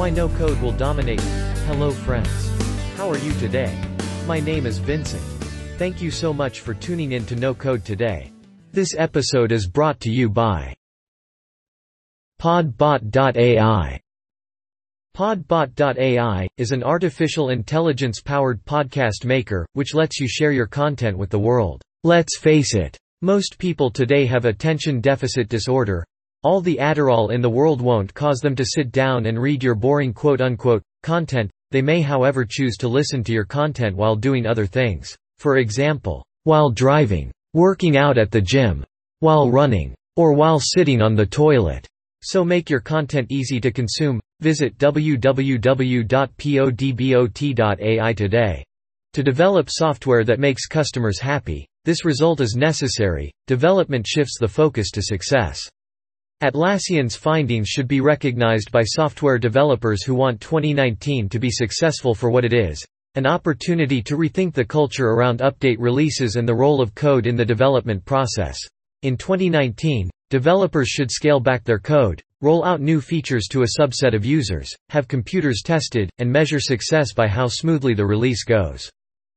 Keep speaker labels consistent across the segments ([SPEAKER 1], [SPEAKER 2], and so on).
[SPEAKER 1] Why no code will dominate. Hello friends. How are you today? My name is Vincent. Thank you so much for tuning in to No Code Today. This episode is brought to you by Podbot.ai. Podbot.ai is an artificial intelligence-powered podcast maker, which lets you share your content with the world. Let's face it. Most people today have attention deficit disorder. All the Adderall in the world won't cause them to sit down and read your boring quote-unquote content. They may however choose to listen to your content while doing other things. For example, while driving, working out at the gym, while running, or while sitting on the toilet. So make your content easy to consume. Visit www.podbot.ai today. To develop software that makes customers happy, this result is necessary. Development shifts the focus to success. Atlassian's findings should be recognized by software developers who want 2019 to be successful for what it is, an opportunity to rethink the culture around update releases and the role of code in the development process. In 2019, developers should scale back their code, roll out new features to a subset of users, have computers tested, and measure success by how smoothly the release goes.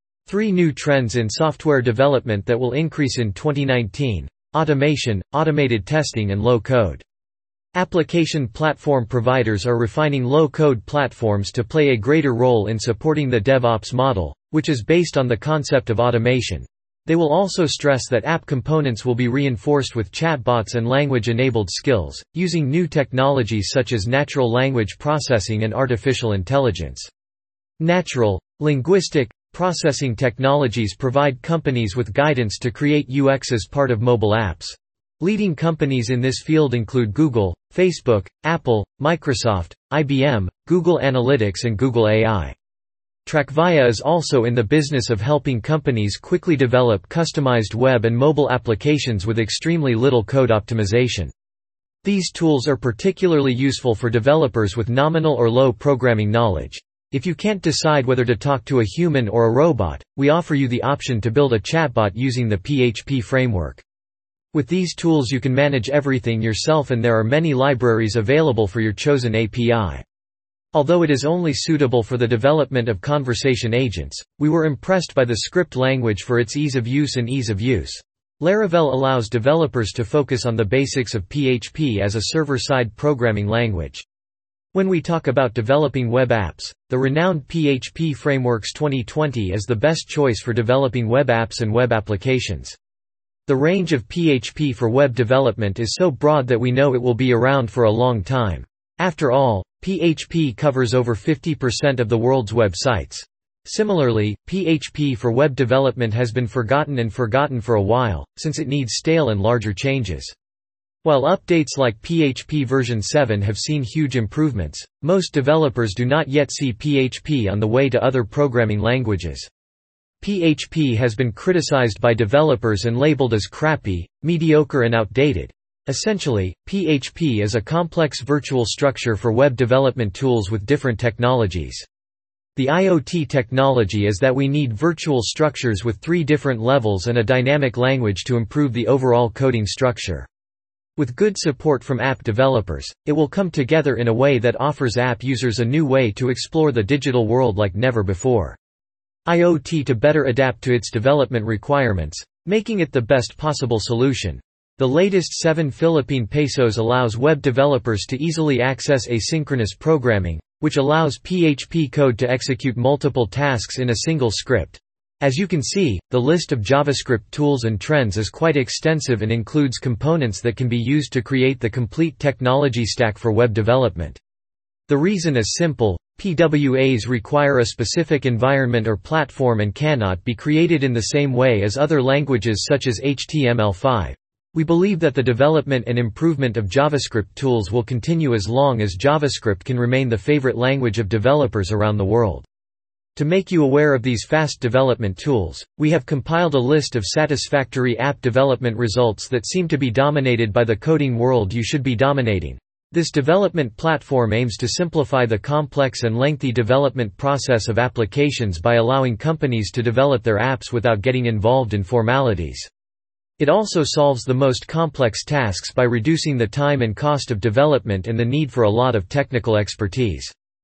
[SPEAKER 1] 3 new trends in software development that will increase in 2019. Automation, automated testing and low-code. Application platform providers are refining low-code platforms to play a greater role in supporting the DevOps model, which is based on the concept of automation. They will also stress that app components will be reinforced with chatbots and language-enabled skills, using new technologies such as natural language processing and artificial intelligence. Natural, linguistic, processing technologies provide companies with guidance to create UX as part of mobile apps. Leading companies in this field include Google, Facebook, Apple, Microsoft, IBM, Google Analytics and Google AI. TrackVia is also in the business of helping companies quickly develop customized web and mobile applications with extremely little code optimization. These tools are particularly useful for developers with nominal or low programming knowledge. If you can't decide whether to talk to a human or a robot, we offer you the option to build a chatbot using the PHP framework. With these tools you can manage everything yourself and there are many libraries available for your chosen API. Although it is only suitable for the development of conversation agents, we were impressed by the script language for its ease of use and ease of use. Laravel allows developers to focus on the basics of PHP as a server-side programming language. When we talk about developing web apps, the renowned PHP Frameworks 2020 is the best choice for developing web apps and web applications. The range of PHP for web development is so broad that we know it will be around for a long time. After all, PHP covers over 50% of the world's websites. Similarly, PHP for web development has been forgotten for a while, since it needs stale and larger changes. While updates like PHP version 7 have seen huge improvements, most developers do not yet see PHP on the way to other programming languages. PHP has been criticized by developers and labeled as crappy, mediocre and outdated. Essentially, PHP is a complex virtual structure for web development tools with different technologies. The IoT technology is that we need virtual structures with 3 different levels and a dynamic language to improve the overall coding structure. With good support from app developers, it will come together in a way that offers app users a new way to explore the digital world like never before. IoT to better adapt to its development requirements, making it the best possible solution. The latest 7 Philippine pesos allows web developers to easily access asynchronous programming, which allows PHP code to execute multiple tasks in a single script. As you can see, the list of JavaScript tools and trends is quite extensive and includes components that can be used to create the complete technology stack for web development. The reason is simple: PWAs require a specific environment or platform and cannot be created in the same way as other languages such as HTML5. We believe that the development and improvement of JavaScript tools will continue as long as JavaScript can remain the favorite language of developers around the world. To make you aware of these fast development tools, we have compiled a list of satisfactory app development results that seem to be dominated by the coding world you should be dominating. This development platform aims to simplify the complex and lengthy development process of applications by allowing companies to develop their apps without getting involved in formalities. It also solves the most complex tasks by reducing the time and cost of development and the need for a lot of technical expertise.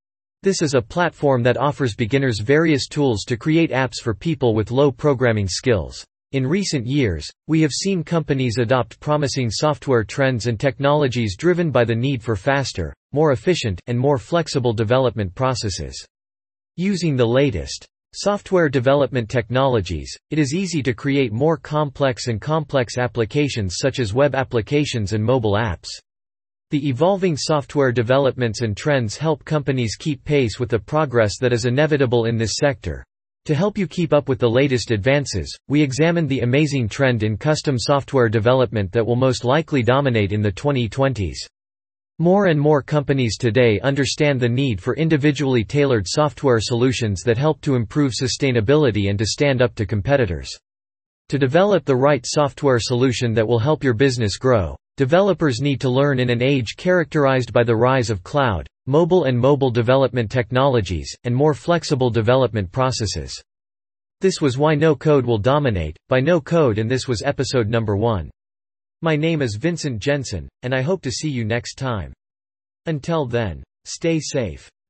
[SPEAKER 1] This is a platform that offers beginners various tools to create apps for people with low programming skills. In recent years, we have seen companies adopt promising software trends and technologies driven by the need for faster, more efficient, and more flexible development processes. Using the latest software development technologies, it is easy to create more complex applications such as web applications and mobile apps. The evolving software developments and trends help companies keep pace with the progress that is inevitable in this sector. To help you keep up with the latest advances, we examined the amazing trend in custom software development that will most likely dominate in the 2020s. More and more companies today understand the need for individually tailored software solutions that help to improve sustainability and to stand up to competitors. To develop the right software solution that will help your business grow, developers need to learn in an age characterized by the rise of cloud, mobile development technologies, and more flexible development processes. This was why No Code will dominate, by No Code, and this was episode number 1. My name is Vincent Jensen, and I hope to see you next time. Until then, stay safe.